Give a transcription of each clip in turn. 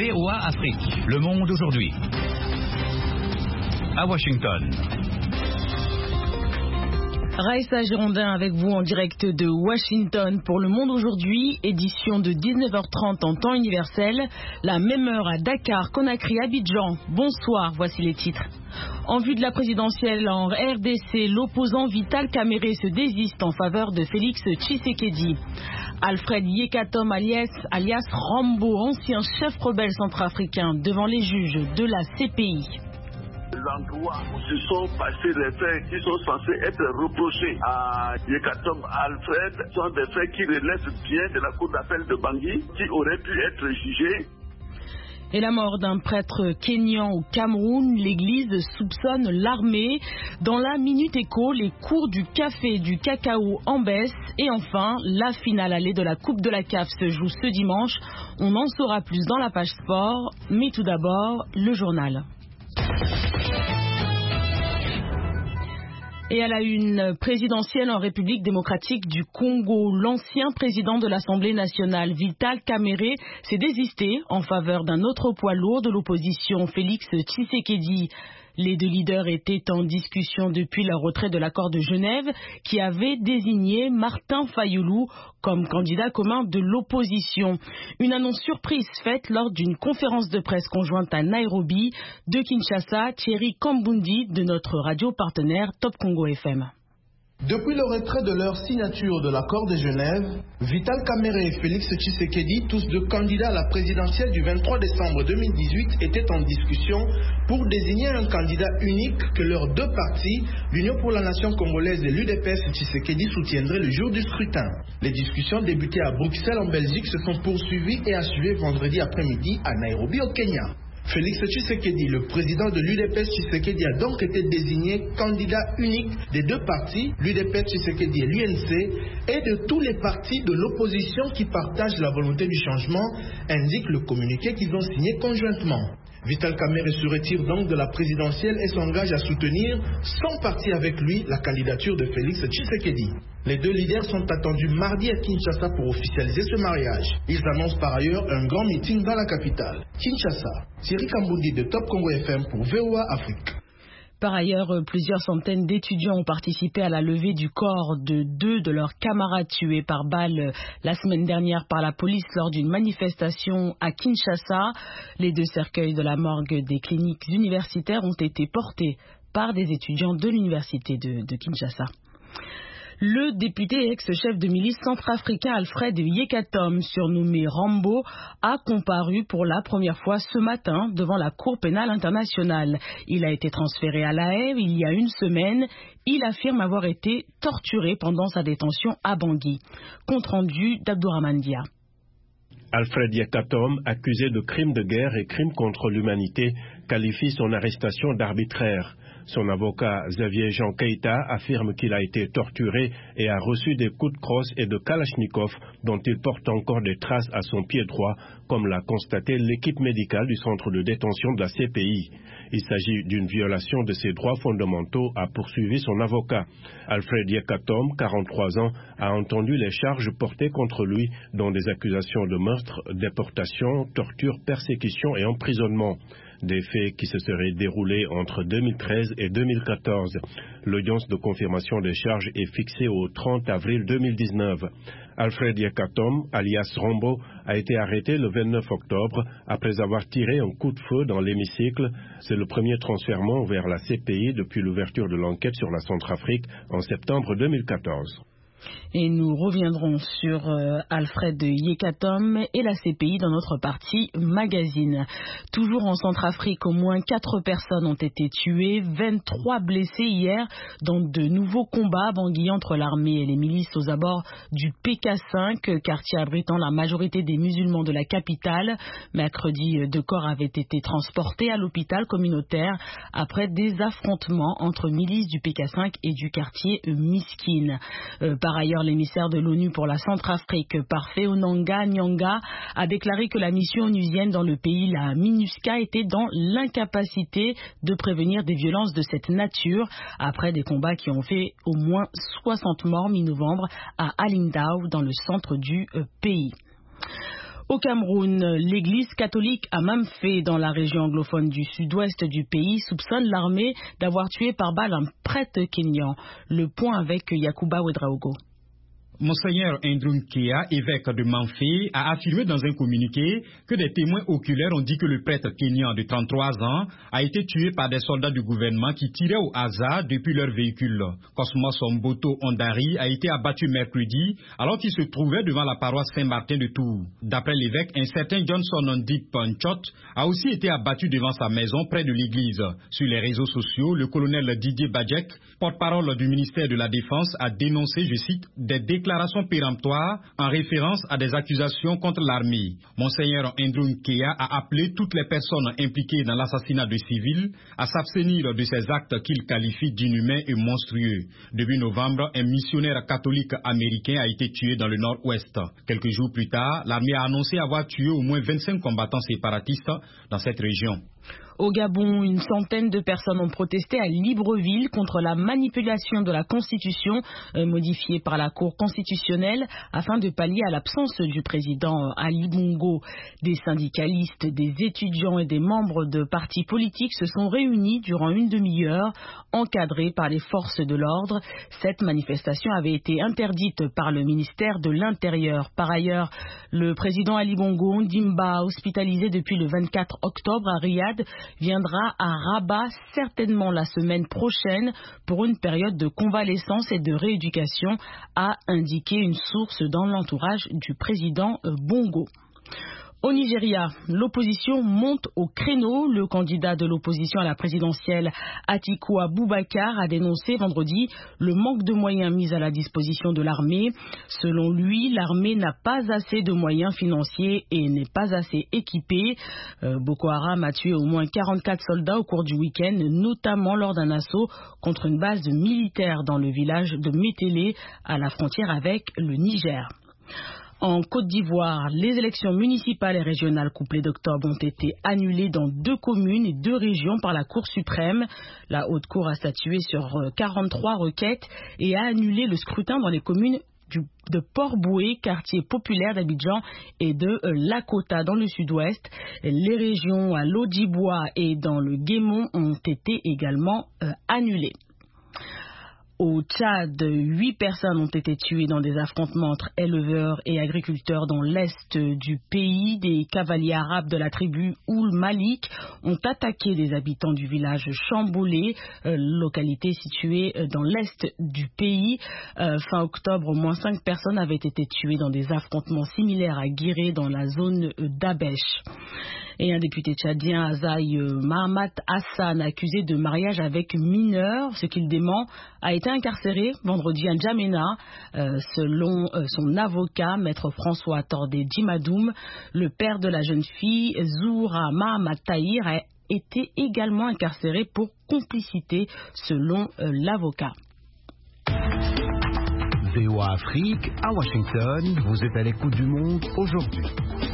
VOA Afrique. Le monde aujourd'hui. À Washington. Raïssa Girondin avec vous en direct de Washington pour Le Monde aujourd'hui, édition de 19h30 en temps universel, la même heure à Dakar, Conakry, Abidjan. Bonsoir, voici les titres. En vue de la présidentielle en RDC, l'opposant Vital Kamerhe se désiste en faveur de Félix Tshisekedi. Alfred Yekatom alias Rambo, ancien chef rebelle centrafricain, devant les juges de la CPI. L'endroit où se sont passés les faits qui sont censés être reprochés à Yekatom Alfred sont des faits qui relèvent bien de la cour d'appel de Bangui, qui auraient pu être jugés. Et la mort d'un prêtre kényan au Cameroun, l'église soupçonne l'armée. Dans la Minute Éco, les cours du café et du cacao en baisse. Et enfin, la finale allée de la Coupe de la CAF se joue ce dimanche. On en saura plus dans la page sport. Mais tout d'abord, le journal. Et à la une, présidentielle en République démocratique du Congo, l'ancien président de l'Assemblée nationale, Vital Kamerhe, s'est désisté en faveur d'un autre poids lourd de l'opposition, Félix Tshisekedi. Les deux leaders étaient en discussion depuis leur retrait de l'accord de Genève qui avait désigné Martin Fayulu comme candidat commun de l'opposition. Une annonce surprise faite lors d'une conférence de presse conjointe à Nairobi. De Kinshasa, Thierry Kambundi de notre radio partenaire Top Congo FM. Depuis le retrait de leur signature de l'accord de Genève, Vital Kamerhe et Félix Tshisekedi, tous deux candidats à la présidentielle du 23 décembre 2018, étaient en discussion pour désigner un candidat unique que leurs deux partis, l'Union pour la Nation congolaise et l'UDPS Tshisekedi, soutiendraient le jour du scrutin. Les discussions débutées à Bruxelles en Belgique se sont poursuivies et achevées vendredi après-midi à Nairobi au Kenya. Félix Tshisekedi, le président de l'UDPS Tshisekedi, a donc été désigné candidat unique des deux partis, l'UDPS Tshisekedi et l'UNC, et de tous les partis de l'opposition qui partagent la volonté du changement, indique le communiqué qu'ils ont signé conjointement. Vital Kamerhe se retire donc de la présidentielle et s'engage à soutenir, sans parti avec lui, la candidature de Félix Tshisekedi. Les deux leaders sont attendus mardi à Kinshasa pour officialiser ce mariage. Ils annoncent par ailleurs un grand meeting dans la capitale. Kinshasa, Thierry Kambundi de Top Congo FM pour VOA Afrique. Par ailleurs, plusieurs centaines d'étudiants ont participé à la levée du corps de deux de leurs camarades tués par balle la semaine dernière par la police lors d'une manifestation à Kinshasa. Les deux cercueils de la morgue des cliniques universitaires ont été portés par des étudiants de l'université de Kinshasa. Le député et ex-chef de milice centrafricain Alfred Yekatom, surnommé Rambo, a comparu pour la première fois ce matin devant la Cour pénale internationale. Il a été transféré à La Haye il y a une semaine. Il affirme avoir été torturé pendant sa détention à Bangui. Compte rendu d'Abdourahmane Dia. Alfred Yekatom, accusé de crimes de guerre et crimes contre l'humanité, qualifie son arrestation d'arbitraire. Son avocat Xavier Jean Keita affirme qu'il a été torturé et a reçu des coups de crosse et de kalachnikov dont il porte encore des traces à son pied droit, comme l'a constaté l'équipe médicale du centre de détention de la CPI. Il s'agit d'une violation de ses droits fondamentaux, a poursuivi son avocat. Alfred Yekatom, 43 ans, a entendu les charges portées contre lui, dont des accusations de meurtre, déportation, torture, persécution et emprisonnement. Des faits qui se seraient déroulés entre 2013 et 2014. L'audience de confirmation des charges est fixée au 30 avril 2019. Alfred Yekatom, alias Rambo, a été arrêté le 29 octobre après avoir tiré un coup de feu dans l'hémicycle. C'est le premier transfèrement vers la CPI depuis l'ouverture de l'enquête sur la Centrafrique en septembre 2014. Et nous reviendrons sur Alfred Yekatom et la CPI dans notre partie magazine. Toujours en Centrafrique, au moins 4 personnes ont été tuées, 23 blessés hier dans de nouveaux combats à Bangui entre l'armée et les milices aux abords du PK5, quartier abritant la majorité des musulmans de la capitale. Mercredi, 2 corps avaient été transportés à l'hôpital communautaire après des affrontements entre milices du PK5 et du quartier Miskine. Par ailleurs, l'émissaire de l'ONU pour la Centrafrique, Parfait-Onanga Nyanga, a déclaré que la mission onusienne dans le pays, la MINUSCA, était dans l'incapacité de prévenir des violences de cette nature après des combats qui ont fait au moins 60 morts mi-novembre à Alindao, dans le centre du pays. Au Cameroun, l'église catholique à Mamfé, dans la région anglophone du sud-ouest du pays, soupçonne l'armée d'avoir tué par balle un prêtre kényan. Le point avec Yacouba Ouedraogo. Monseigneur Andrew Nkea, évêque de Mamfé, a affirmé dans un communiqué que des témoins oculaires ont dit que le prêtre kényan de 33 ans a été tué par des soldats du gouvernement qui tiraient au hasard depuis leur véhicule. Cosmos Mboto Ondari a été abattu mercredi alors qu'il se trouvait devant la paroisse Saint-Martin de Tours. D'après l'évêque, un certain Johnson Ondip Panchot a aussi été abattu devant sa maison près de l'église. Sur les réseaux sociaux, le colonel Didier Badjek, porte-parole du ministère de la Défense, a dénoncé, je cite, des déclarations péremptoires en référence à des accusations contre l'armée. Monseigneur Andrew Nkea a appelé toutes les personnes impliquées dans l'assassinat de civils à s'abstenir de ces actes qu'il qualifie d'inhumains et monstrueux. Début novembre, un missionnaire catholique américain a été tué dans le nord-ouest. Quelques jours plus tard, l'armée a annoncé avoir tué au moins 25 combattants séparatistes dans cette région. Au Gabon, une centaine de personnes ont protesté à Libreville contre la manipulation de la Constitution modifiée par la Cour constitutionnelle afin de pallier à l'absence du président Ali Bongo. Des syndicalistes, des étudiants et des membres de partis politiques se sont réunis durant une demi-heure, encadrés par les forces de l'ordre. Cette manifestation avait été interdite par le ministère de l'Intérieur. Par ailleurs, le président Ali Bongo Ndimba, hospitalisé depuis le 24 octobre à Riyad, viendra à Rabat certainement la semaine prochaine pour une période de convalescence et de rééducation, a indiqué une source dans l'entourage du président Bongo. Au Nigeria, l'opposition monte au créneau. Le candidat de l'opposition à la présidentielle, Atiku Abubakar, a dénoncé vendredi le manque de moyens mis à la disposition de l'armée. Selon lui, l'armée n'a pas assez de moyens financiers et n'est pas assez équipée. Boko Haram a tué au moins 44 soldats au cours du week-end, notamment lors d'un assaut contre une base militaire dans le village de Métélé, à la frontière avec le Niger. En Côte d'Ivoire, les élections municipales et régionales couplées d'octobre ont été annulées dans 2 communes et 2 régions par la Cour suprême. La Haute Cour a statué sur 43 requêtes et a annulé le scrutin dans les communes de Port-Boué, quartier populaire d'Abidjan, et de Lakota dans le sud-ouest. Les régions à Lodjibois et dans le Guémon ont été également annulées. Au Tchad, 8 personnes ont été tuées dans des affrontements entre éleveurs et agriculteurs dans l'est du pays. Des cavaliers arabes de la tribu Oul Malik ont attaqué des habitants du village Chamboulé, localité située dans l'est du pays. Fin octobre, au moins 5 personnes avaient été tuées dans des affrontements similaires à Guiré dans la zone d'Abèche. Et un député tchadien, Azaï Mahamat Hassan, accusé de mariage avec mineur, ce qu'il dément, a été incarcéré vendredi à N'Djamena. Selon son avocat, maître François Tordé Djimadoum, le père de la jeune fille, Zoura Mahamat Tahir, a été également incarcéré pour complicité, selon l'avocat. VOA Afrique, à Washington, vous êtes à l'écoute du monde aujourd'hui.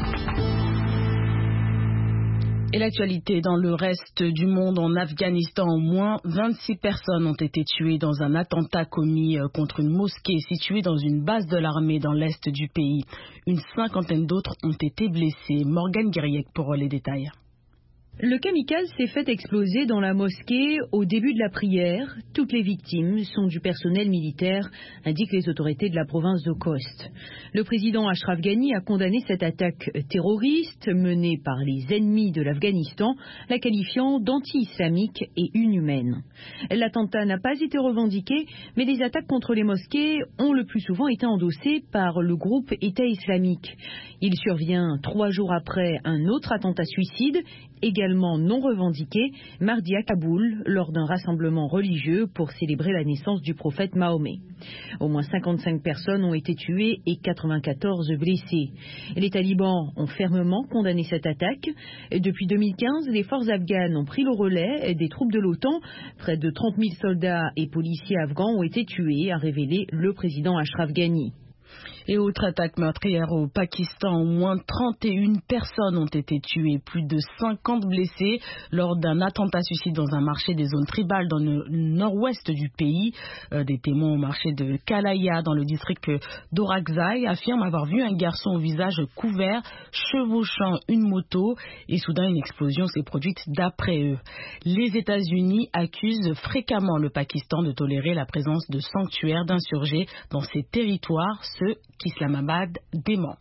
Et l'actualité dans le reste du monde, en Afghanistan, au moins 26 personnes ont été tuées dans un attentat commis contre une mosquée située dans une base de l'armée dans l'est du pays. Une 50aine d'autres ont été blessés. Morgane Guiriec pour les détails. Le kamikaze s'est fait exploser dans la mosquée au début de la prière. Toutes les victimes sont du personnel militaire, indiquent les autorités de la province de Khost. Le président Ashraf Ghani a condamné cette attaque terroriste menée par les ennemis de l'Afghanistan, la qualifiant d'anti-islamique et inhumaine. L'attentat n'a pas été revendiqué, mais les attaques contre les mosquées ont le plus souvent été endossées par le groupe État islamique. Il survient 3 jours après un autre attentat suicide, également non revendiqué, mardi à Kaboul, lors d'un rassemblement religieux pour célébrer la naissance du prophète Mahomet. Au moins 55 personnes ont été tuées et 94 blessées. Les talibans ont fermement condamné cette attaque. Depuis 2015, les forces afghanes ont pris le relais des troupes de l'OTAN. Près de 30 000 soldats et policiers afghans ont été tués, a révélé le président Ashraf Ghani. Et autre attaque meurtrière au Pakistan, au moins 31 personnes ont été tuées, plus de 50 blessés lors d'un attentat suicide dans un marché des zones tribales dans le nord-ouest du pays. Des témoins au marché de Kalaya dans le district d'Orakzai affirment avoir vu un garçon au visage couvert chevauchant une moto et soudain une explosion s'est produite d'après eux. Les États-Unis accusent fréquemment le Pakistan de tolérer la présence de sanctuaires d'insurgés dans ses territoires, ce qu'Islamabad dément.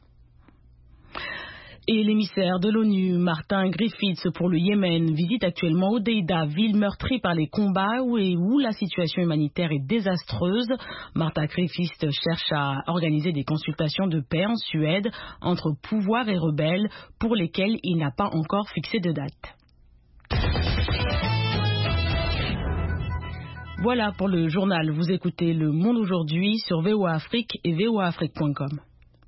Et l'émissaire de l'ONU, Martin Griffiths, pour le Yémen, visite actuellement Hodeïda, ville meurtrie par les combats où la situation humanitaire est désastreuse. Martin Griffiths cherche à organiser des consultations de paix en Suède entre pouvoir et rebelles pour lesquelles il n'a pas encore fixé de date. Voilà pour le journal. Vous écoutez Le Monde aujourd'hui sur VOA Afrique et voaafrique.com.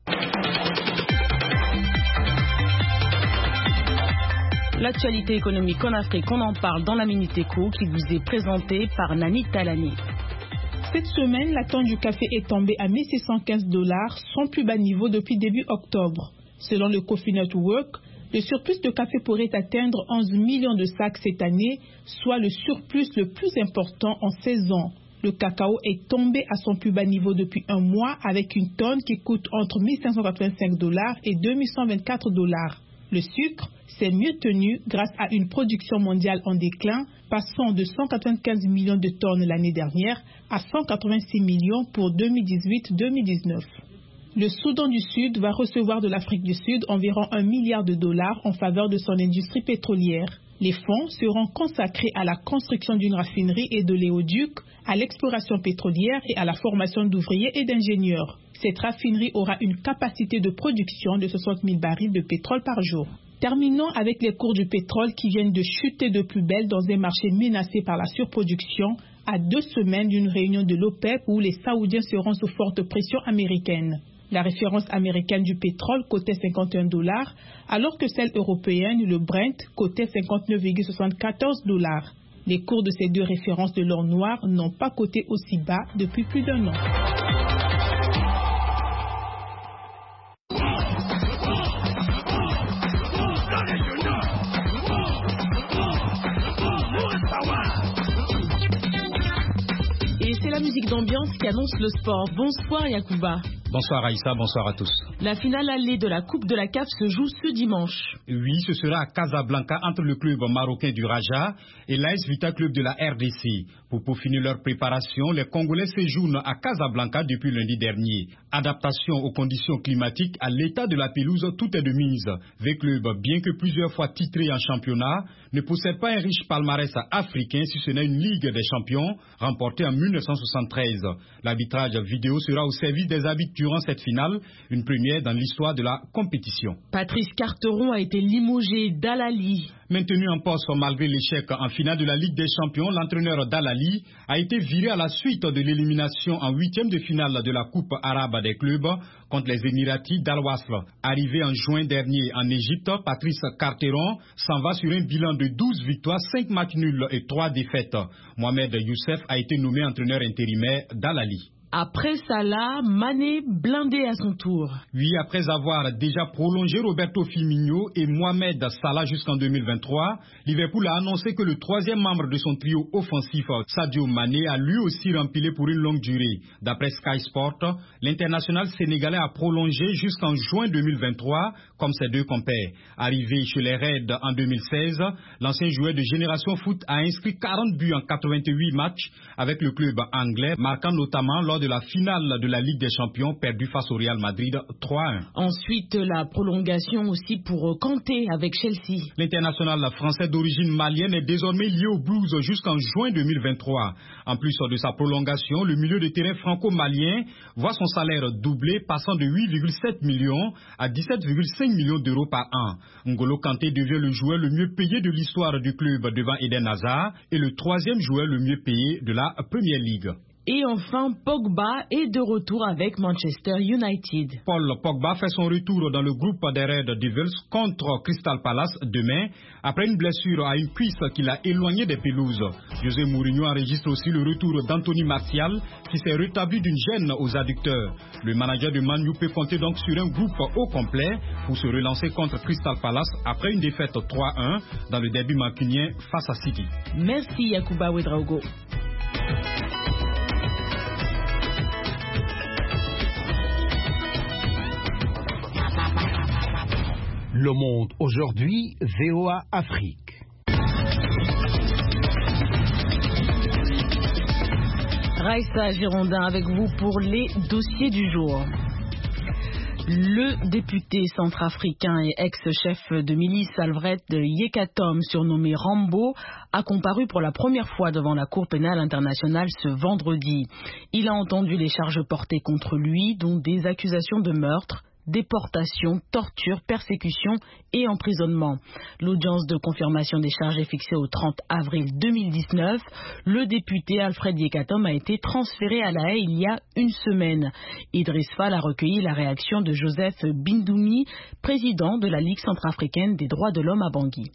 L'actualité économique en Afrique, on en parle dans la Minute Éco qui vous est présentée par Nani Talani. Cette semaine, la tonne du café est tombée à $1,615, son plus bas niveau depuis début octobre. Selon le Coffee Network, le surplus de café pourrait atteindre 11 millions de sacs cette année, soit le surplus le plus important en 16 ans. Le cacao est tombé à son plus bas niveau depuis un mois avec une tonne qui coûte entre $1,585 et $2,124. Le sucre s'est mieux tenu grâce à une production mondiale en déclin, passant de 195 millions de tonnes l'année dernière à 186 millions pour 2018-2019. Le Soudan du Sud va recevoir de l'Afrique du Sud environ $1 milliard en faveur de son industrie pétrolière. Les fonds seront consacrés à la construction d'une raffinerie et de l'éoduc, à l'exploration pétrolière et à la formation d'ouvriers et d'ingénieurs. Cette raffinerie aura une capacité de production de 60 000 barils de pétrole par jour. Terminons avec les cours du pétrole qui viennent de chuter de plus belle dans un marché menacé par la surproduction à 2 semaines d'une réunion de l'OPEP où les Saoudiens seront sous forte pression américaine. La référence américaine du pétrole cotait $51, alors que celle européenne, le Brent, cotait $59,74. Les cours de ces deux références de l'or noir n'ont pas coté aussi bas depuis plus d'1 an. Et c'est la musique d'ambiance qui annonce le sport. Bonsoir Yacouba. Bonsoir Aïssa, bonsoir à tous. La finale allée de la Coupe de la CAF se joue ce dimanche. Oui, ce sera à Casablanca entre le club marocain du Raja et l'AS Vita Club de la RDC. Pour peaufiner leur préparation, les Congolais séjournent à Casablanca depuis lundi dernier. Adaptation aux conditions climatiques, à l'état de la pelouse, tout est de mise. Le club, bien que plusieurs fois titré en championnat, ne possède pas un riche palmarès africain si ce n'est une Ligue des champions remportée en 1973. L'arbitrage vidéo sera au service des arbitres durant cette finale, une première dans l'histoire de la compétition. Patrice Carteron a été limogé d'Al-Ahly. Maintenu en poste malgré l'échec en finale de la Ligue des champions, l'entraîneur d'Al-Ahly a été viré à la suite de l'élimination en 8e de finale de la Coupe arabe des clubs contre les Émiratis d'Al-Wasl. Arrivé en juin dernier en Égypte, Patrice Carteron s'en va sur un bilan de 12 victoires, 5 matchs nuls et 3 défaites. Mohamed Youssef a été nommé entraîneur intérimaire d'Al-Ahly. Après Salah, Mané blindé à son tour. Oui, après avoir déjà prolongé Roberto Firmino et Mohamed Salah jusqu'en 2023, Liverpool a annoncé que le 3e membre de son trio offensif, Sadio Mané, a lui aussi rempilé pour une longue durée. D'après Sky Sport, l'international sénégalais a prolongé jusqu'en juin 2023, comme ses deux compères. Arrivé chez les Reds en 2016, l'ancien joueur de Génération Foot a inscrit 40 buts en 88 matchs avec le club anglais, marquant notamment lors de la finale de la Ligue des Champions perdue face au Real Madrid 3-1. Ensuite, la prolongation aussi pour Kanté avec Chelsea. L'international français d'origine malienne est désormais lié aux Blues jusqu'en juin 2023. En plus de sa prolongation, le milieu de terrain franco-malien voit son salaire doubler, passant de 8,7 millions à 17,5 millions d'euros par an. N'Golo Kanté devient le joueur le mieux payé de l'histoire du club devant Eden Hazard et le 3e joueur le mieux payé de la Premier League. Et enfin, Pogba est de retour avec Manchester United. Paul Pogba fait son retour dans le groupe des Red Devils contre Crystal Palace demain, après une blessure à une cuisse qui l'a éloigné des pelouses. José Mourinho enregistre aussi le retour d'Anthony Martial, qui s'est rétabli d'une gêne aux adducteurs. Le manager de Man U peut compter donc sur un groupe au complet pour se relancer contre Crystal Palace après une défaite 3-1 dans le derby mancunien face à City. Merci Yacouba Ouedraogo. Le Monde aujourd'hui, VOA Afrique. Raïssa Girondin avec vous pour les dossiers du jour. Le député centrafricain et ex-chef de milice Alfred Yekatom, surnommé Rambo, a comparu pour la première fois devant la Cour pénale internationale ce vendredi. Il a entendu les charges portées contre lui, dont des accusations de meurtre, déportation, torture, persécution et emprisonnement. L'audience de confirmation des charges est fixée au 30 avril 2019. Le député Alfred Yekatom a été transféré à La Haye il y a une semaine. Idriss Fall a recueilli la réaction de Joseph Bindoumi, président de la Ligue centrafricaine des droits de l'homme à Bangui.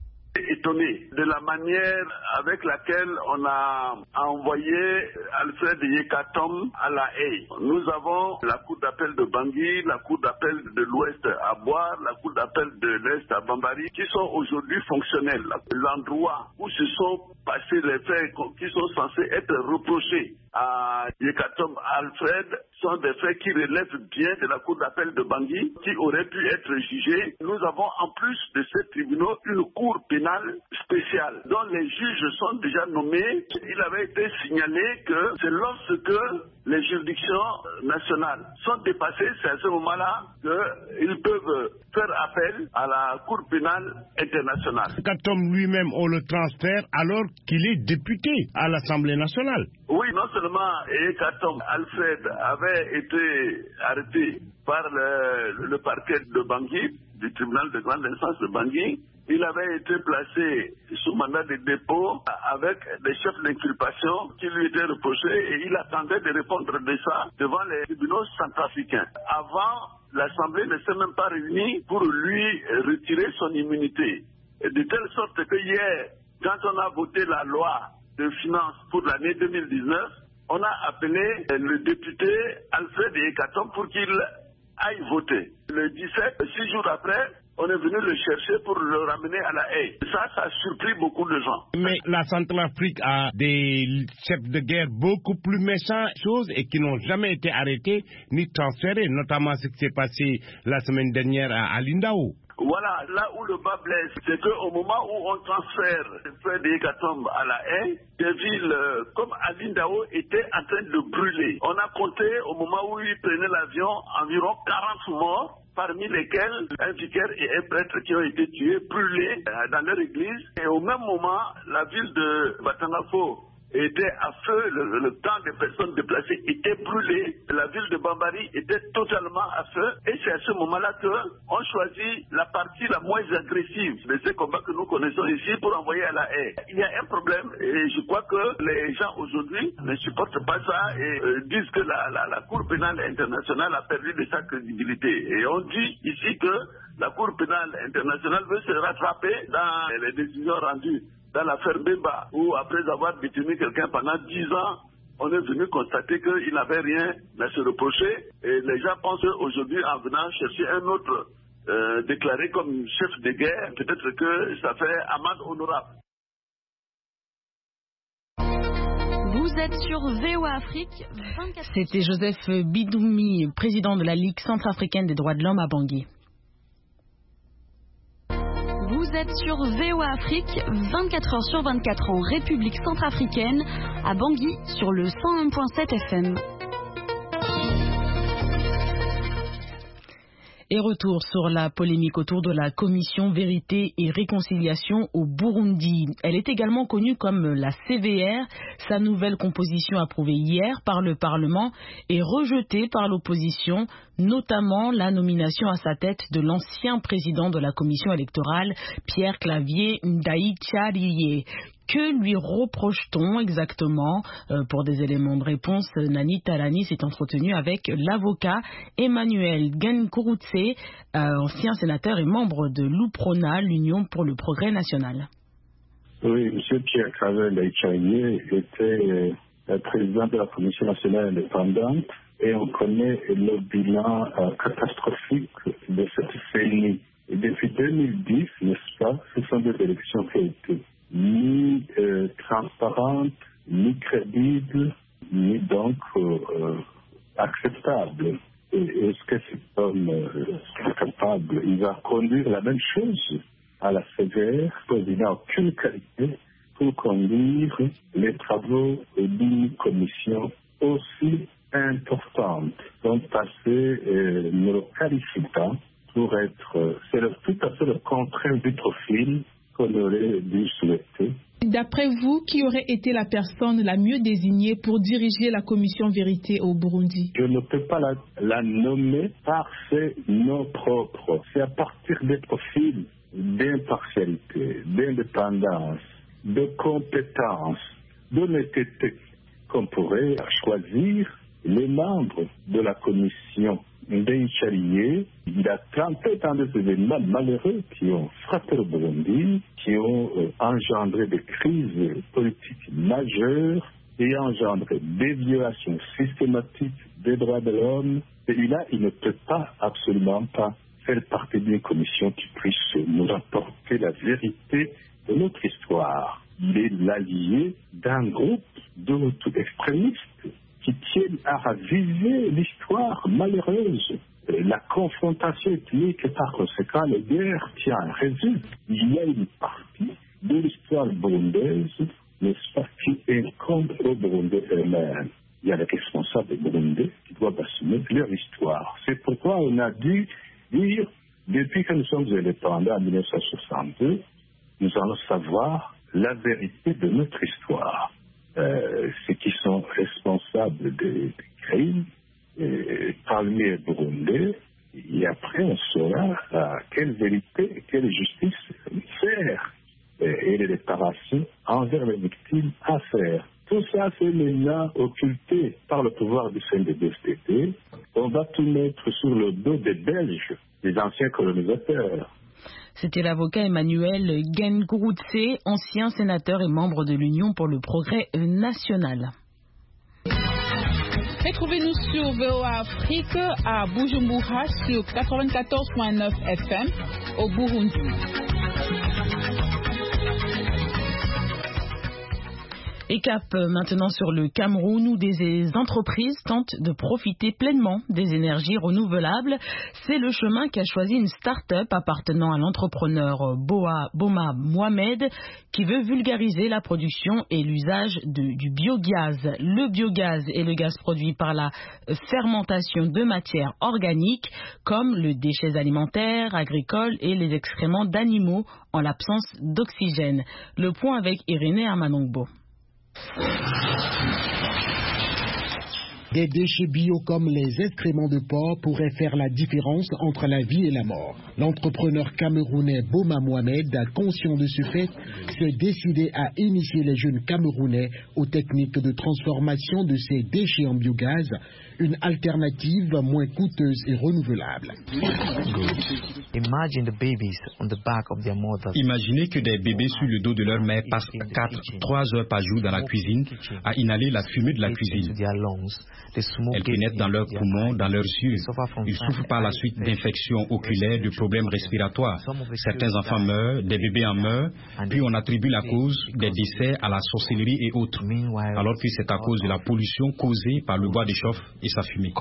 Étonné de la manière avec laquelle on a envoyé Alfred Yekatom à La Haye. Nous avons la cour d'appel de Bangui, la cour d'appel de l'Ouest à Boire, la cour d'appel de l'Est à Bambari, qui sont aujourd'hui fonctionnels. L'endroit où se sont passés les faits qui sont censés être reprochés à Yekatom Alfred sont des faits qui relèvent bien de la cour d'appel de Bangui, qui auraient pu être jugés. Nous avons en plus de ces tribunaux une cour pénale spéciale dont les juges sont déjà nommés. Il avait été signalé que c'est lorsque les juridictions nationales sont dépassées, c'est à ce moment-là qu'ils peuvent faire appel à la Cour pénale internationale. Yekatom lui-même, on le transfère alors qu'il est député à l'Assemblée nationale. Oui, non seulement Yekatom Alfred avait été arrêté par le parquet de Bangui, du tribunal de grande instance de Bangui. Il avait été placé sous mandat de dépôt avec des chefs d'inculpation qui lui étaient reprochés et il attendait de répondre de ça devant les tribunaux centrafricains. Avant, l'Assemblée ne s'est même pas réunie pour lui retirer son immunité. Et de telle sorte que hier, quand on a voté la loi de finances pour l'année 2019, on a appelé le député Alfred Yekatom pour qu'il aille voter. Le 17, 6 jours après, on est venu le chercher pour le ramener à La Haye. Ça a surpris beaucoup de gens. Mais la Centrafrique a des chefs de guerre beaucoup plus méchants et qui n'ont jamais été arrêtés ni transférés, notamment ce qui s'est passé la semaine dernière à Lindao. Voilà, là où le bas blesse, c'est qu'au moment où on transfère Alfred Yekatom à La Haye, des villes comme Lindao étaient en train de brûler. On a compté au moment où il prenait l'avion environ 40 morts, parmi lesquels un vicaire et un prêtre qui ont été tués, brûlés dans leur église. Et au même moment, la ville de Batangafo était à feu, le camp des personnes déplacées était brûlé, la ville de Bambari était totalement à feu, et c'est à ce moment-là qu'on choisit la partie la moins agressive de ces combats que nous connaissons ici pour envoyer à La Haye. Il y a un problème, et je crois que les gens aujourd'hui ne supportent pas ça et disent que la Cour pénale internationale a perdu de sa crédibilité. Et on dit ici que la Cour pénale internationale veut se rattraper dans les décisions rendues dans l'affaire Bemba, où après avoir détenu quelqu'un pendant 10 ans, on est venu constater qu'il n'avait rien à se reprocher. Et les gens pensent aujourd'hui, en venant chercher un autre déclaré comme chef de guerre, peut-être que ça fait amende honorable. Vous êtes sur VOA Afrique. C'était Joseph Bindoumi, président de la Ligue centrafricaine des droits de l'homme à Bangui. Vous êtes sur VOA Afrique, 24 heures sur 24 en République centrafricaine, à Bangui, sur le 101.7 FM. Et retour sur la polémique autour de la commission Vérité et Réconciliation au Burundi. Elle est également connue comme la CVR. Sa nouvelle composition approuvée hier par le Parlement est rejetée par l'opposition, notamment la nomination à sa tête de l'ancien président de la commission électorale, Pierre Clavier Ndaïtchariye. Que lui reproche-t-on exactement? Pour des éléments de réponse, Nani Talani s'est entretenu avec l'avocat Emmanuel Genkourutse, ancien sénateur et membre de l'UPRONA, l'Union pour le progrès national. Oui, M. Pierre Claver-Laïchaïe était président de la Commission nationale indépendante et on connaît le bilan catastrophique de cette CENI. Et depuis 2010, n'est-ce pas, ce sont des élections qui ont été ni transparentes, ni crédibles, ni donc acceptables. Et est-ce que cet homme est capable? Il va conduire la même chose à la CVR, il n'a aucune qualité pour conduire les travaux d'une commission aussi importante. Donc passer ne le qualifie pas pour être, c'est tout à fait le contraire du profil qu'on aurait dû souhaiter. D'après vous, qui aurait été la personne la mieux désignée pour diriger la commission vérité au Burundi? Je ne peux pas la nommer par ses noms propres. C'est à partir des profils d'impartialité, d'indépendance, de compétence, d'honnêteté qu'on pourrait choisir les membres de la commission d'Ichalié. Il a tenté tant d'événements malheureux qui ont frappé le Burundi, qui ont engendré des crises politiques majeures et engendré des violations systématiques des droits de l'homme. Et là, il ne peut pas, absolument pas, faire partie d'une commission qui puisse nous rapporter la vérité de notre histoire. Il est l'allié d'un groupe d'auto-extrémistes qui tiennent à raviver l'histoire malheureuse. La confrontation ethnique et par conséquent les guerres qui en résultent. Il y a une partie de l'histoire burundaise, n'est-ce pas, qui incombe aux Burundais eux-mêmes. Il y a les responsables burundais qui doivent assumer leur histoire. C'est pourquoi on a dû dire, depuis que nous sommes indépendants en 1962, nous allons savoir la vérité de notre histoire. Ceux qui sont responsables des crimes parmi les Burundais, et après on saura quelle vérité, quelle justice faire et les réparations envers les victimes à faire. Tout ça, c'est maintenant occulté par le pouvoir du CNDD-FDD. On va tout mettre sur le dos des Belges, des anciens colonisateurs. C'était l'avocat Emmanuel Genkourutse, ancien sénateur et membre de l'Union pour le progrès national. Retrouvez-nous sur VOA Afrique à Bujumbura sur 94.9 FM au Burundi. Et cap maintenant sur le Cameroun où des entreprises tentent de profiter pleinement des énergies renouvelables. C'est le chemin qu'a choisi une start-up appartenant à l'entrepreneur Boma Mohamed qui veut vulgariser la production et l'usage du biogaz. Le biogaz est le gaz produit par la fermentation de matières organiques comme le déchets alimentaires, agricoles et les excréments d'animaux en l'absence d'oxygène. Le point avec Irénée Amanongbo. Des déchets bio comme les excréments de porc pourraient faire la différence entre la vie et la mort. L'entrepreneur camerounais Boma Mohamed, conscient de ce fait, s'est décidé à initier les jeunes Camerounais aux techniques de transformation de ces déchets en biogaz, une alternative moins coûteuse et renouvelable. Imaginez que des bébés sur le dos de leur mère passent 3 heures par jour dans la cuisine à inhaler la fumée de la cuisine. Elle pénètre dans leurs poumons, dans leurs yeux. Ils souffrent par la suite d'infections oculaires, de problèmes respiratoires. Certains enfants meurent, des bébés en meurent, puis on attribue la cause des décès à la sorcellerie et autres, alors que c'est à cause de la pollution causée par le bois de chauffe et sa fumée.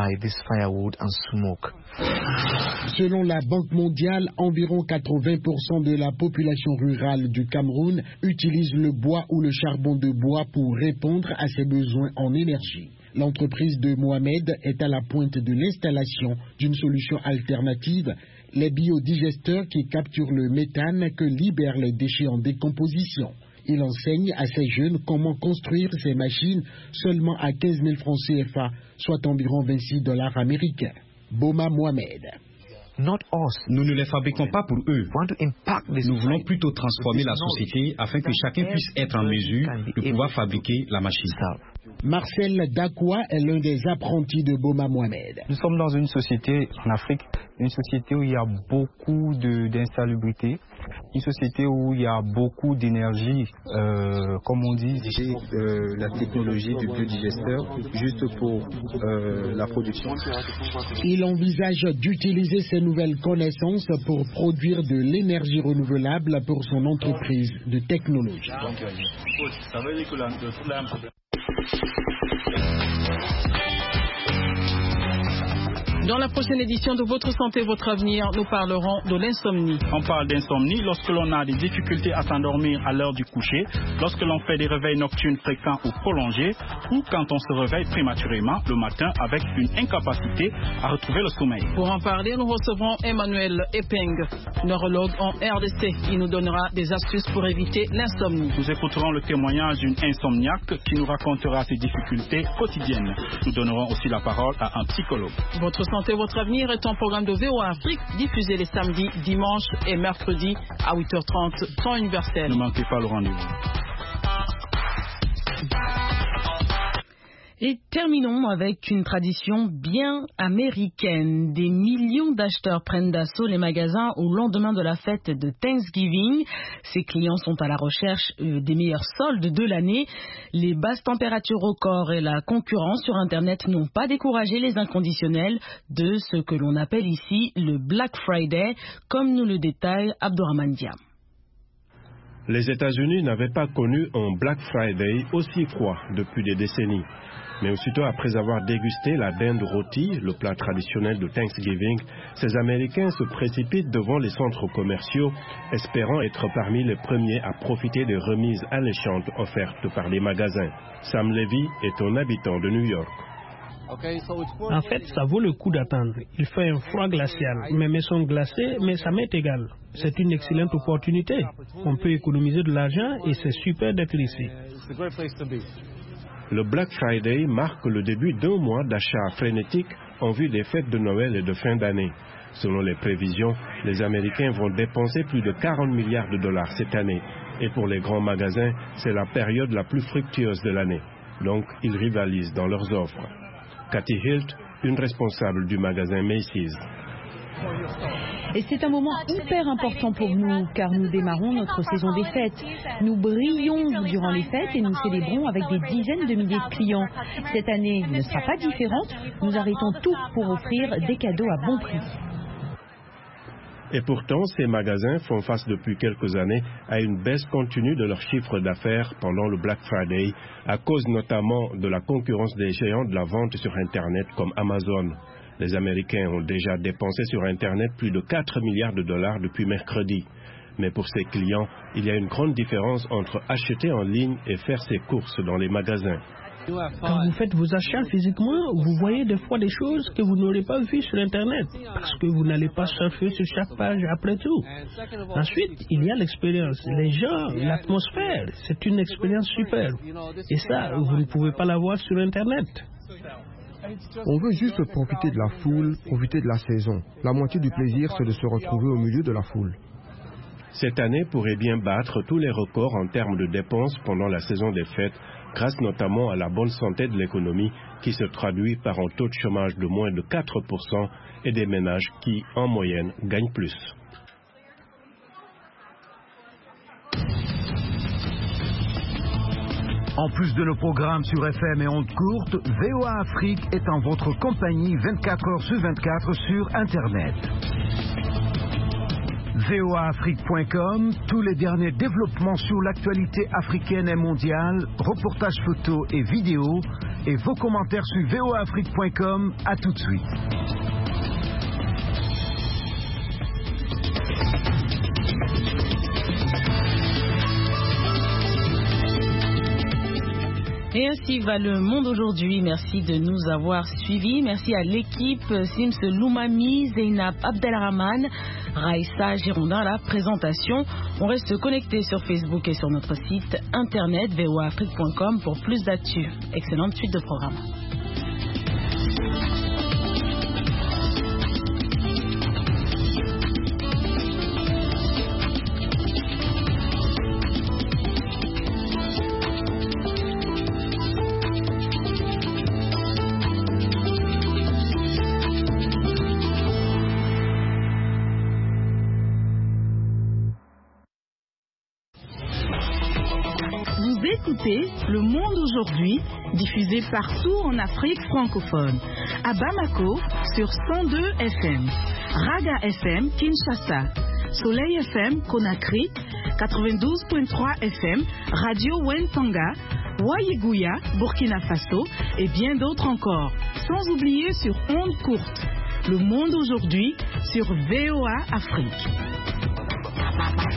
Selon la Banque mondiale, environ 80% de la population rurale du Cameroun utilise le bois ou le charbon de bois pour répondre à ses besoins en énergie. L'entreprise de Mohamed est à la pointe de l'installation d'une solution alternative, les biodigesteurs qui capturent le méthane que libèrent les déchets en décomposition. Il enseigne à ces jeunes comment construire ces machines seulement à 15 000 francs CFA, soit environ $26 américains. Boma Mohamed. Nous ne les fabriquons pas pour eux. Nous voulons plutôt transformer la société afin que chacun puisse être en mesure de pouvoir fabriquer la machine. Marcel Dakwa est l'un des apprentis de Boma Mohamed. Nous sommes dans une société en Afrique, une société où il y a beaucoup d'insalubrité, une société où il y a beaucoup d'énergie, comme on dit, la technologie du biodigesteur, juste pour la production. Il envisage d'utiliser ces nouvelles connaissances pour produire de l'énergie renouvelable pour son entreprise de technologie. Dans la prochaine édition de Votre Santé, Votre Avenir, nous parlerons de l'insomnie. On parle d'insomnie lorsque l'on a des difficultés à s'endormir à l'heure du coucher, lorsque l'on fait des réveils nocturnes fréquents ou prolongés, ou quand on se réveille prématurément le matin avec une incapacité à retrouver le sommeil. Pour en parler, nous recevrons Emmanuel Epeng, neurologue en RDC. Il nous donnera des astuces pour éviter l'insomnie. Nous écouterons le témoignage d'une insomniaque qui nous racontera ses difficultés quotidiennes. Nous donnerons aussi la parole à un psychologue. Votre Santé, Votre Avenir est un programme de VOA Afrique diffusé les samedis, dimanches et mercredis à 8h30, temps universel. Ne manquez pas le rendez-vous. Et terminons avec une tradition bien américaine. Des millions d'acheteurs prennent d'assaut les magasins au lendemain de la fête de Thanksgiving. Ces clients sont à la recherche des meilleurs soldes de l'année. Les basses températures records et la concurrence sur Internet n'ont pas découragé les inconditionnels de ce que l'on appelle ici le Black Friday, comme nous le détaille Abdourahmane Diam. Les États-Unis n'avaient pas connu un Black Friday aussi froid depuis des décennies. Mais aussitôt après avoir dégusté la dinde rôtie, le plat traditionnel de Thanksgiving, ces Américains se précipitent devant les centres commerciaux, espérant être parmi les premiers à profiter des remises alléchantes offertes par les magasins. Sam Levy est un habitant de New York. En fait, ça vaut le coup d'attendre. Il fait un froid glacial. Mes mains sont glacées, mais ça m'est égal. C'est une excellente opportunité. On peut économiser de l'argent et c'est super d'être ici. Le Black Friday marque le début d'un mois d'achats frénétiques en vue des fêtes de Noël et de fin d'année. Selon les prévisions, les Américains vont dépenser plus de 40 milliards de dollars cette année. Et pour les grands magasins, c'est la période la plus fructueuse de l'année. Donc, ils rivalisent dans leurs offres. Cathy Hilt, une responsable du magasin Macy's. Et c'est un moment hyper important pour nous, car nous démarrons notre saison des fêtes. Nous brillons durant les fêtes et nous célébrons avec des dizaines de milliers de clients. Cette année ne sera pas différente. Nous arrêtons tout pour offrir des cadeaux à bon prix. Et pourtant, ces magasins font face depuis quelques années à une baisse continue de leur chiffre d'affaires pendant le Black Friday, à cause notamment de la concurrence des géants de la vente sur Internet comme Amazon. Les Américains ont déjà dépensé sur Internet plus de 4 milliards de dollars depuis mercredi. Mais pour ces clients, il y a une grande différence entre acheter en ligne et faire ses courses dans les magasins. Quand vous faites vos achats physiquement, vous voyez des fois des choses que vous n'aurez pas vues sur Internet, parce que vous n'allez pas surfer sur chaque page après tout. Ensuite, il y a l'expérience. Les gens, l'atmosphère, c'est une expérience super. Et ça, vous ne pouvez pas l'avoir sur Internet. On veut juste profiter de la foule, profiter de la saison. La moitié du plaisir, c'est de se retrouver au milieu de la foule. Cette année pourrait bien battre tous les records en termes de dépenses pendant la saison des fêtes, grâce notamment à la bonne santé de l'économie qui se traduit par un taux de chômage de moins de 4% et des ménages qui, en moyenne, gagnent plus. En plus de nos programmes sur FM et ondes courtes, VOA Afrique est en votre compagnie 24 heures sur 24 sur Internet. VOAAfrique.com, tous les derniers développements sur l'actualité africaine et mondiale, reportages photos et vidéos, et vos commentaires sur VOAAfrique.com. À tout de suite. Et ainsi va le monde aujourd'hui. Merci de nous avoir suivis. Merci à l'équipe Sims Loumami, Zeynab Abdelrahman, Raïssa Girondin à la présentation. On reste connecté sur Facebook et sur notre site internet voaafrique.com pour plus d'actu. Excellente suite de programme. écoutez Le Monde aujourd'hui, diffusé partout en Afrique francophone. À Bamako, sur 102 FM. Raga FM, Kinshasa. Soleil FM, Conakry. 92.3 FM, Radio Wentanga. Wayeguya, Burkina Faso. Et bien d'autres encore. Sans oublier sur ondes courtes. Le Monde aujourd'hui, sur VOA Afrique.